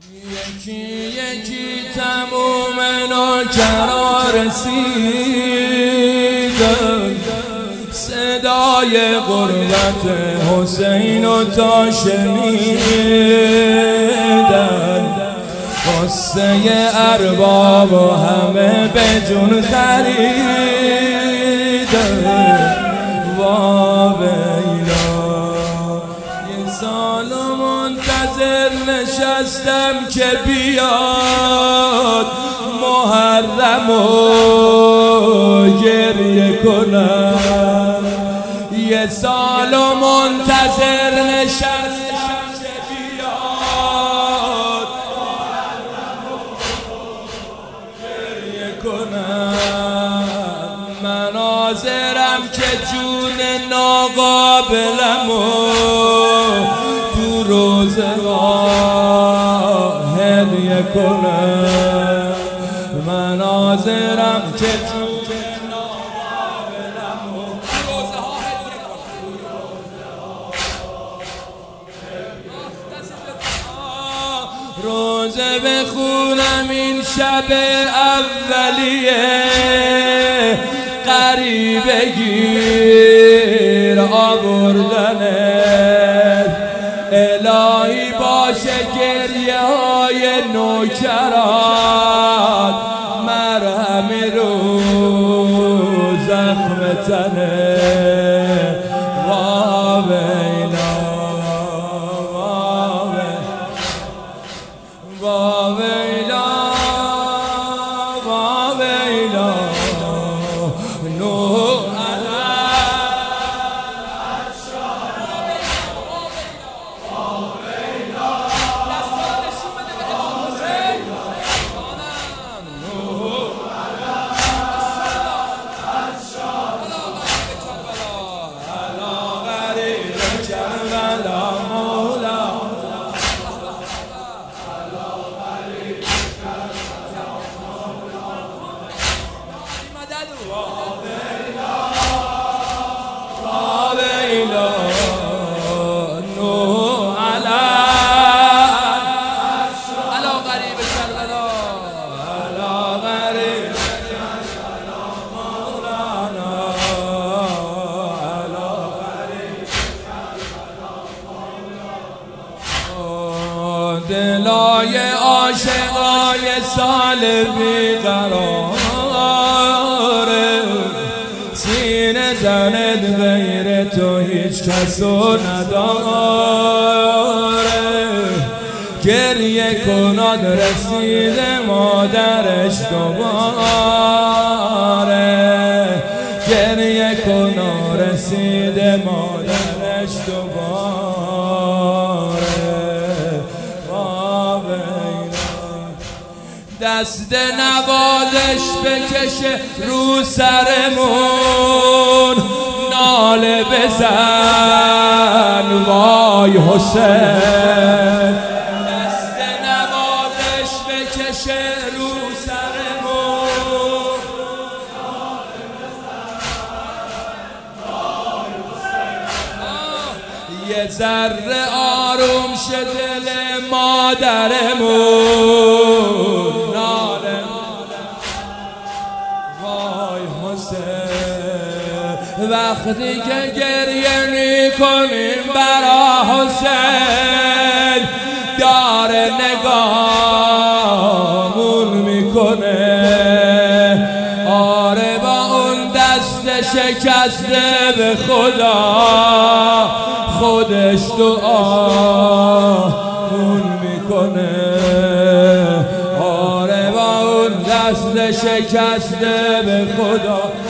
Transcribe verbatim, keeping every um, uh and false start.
یکی یکی تموم نوکرا رسیدن، صدای غربت حسین و تا شنیدن، قصه ارباب و همه به جون خریدن. وابیلا یه سال منتظر نشستم که بیاد محرم و گریه کنم. یه سال منتظر نشستم که بیاد محرم و گریه کنم. مناظرم که جون ناقابلم و تو روزگاه هدیه کنم. مناظرم که جون ناقابلم و تو روزگاه هدیه کنم. روزه بخونم این شب اولیه، قریب گیر آوردنه. الهی باشه گریه های نوکرات مرهمی رو زخم تنه. واویلا واویلا واویلا دلای عاشقای سال بیقراره، سینه زند غیر تو هیچ کسو نداره. گریه کناد رسیده مادرش دوباره، گریه کناد رسیده مادرش دوباره. دست نوازش بکشه رو سرمون، ناله بزن وای حسین. دست نوازش بکشه رو سرمون، ناله بزن وای حسین. یه ذره آروم شه دل مادرمون، وقتی که گریه میکنیم برا حسین، داره نگامون میکنه. آره با اون دست شکسته به خدا خودش دعامون میکنه. آره با اون دست شکسته به خدا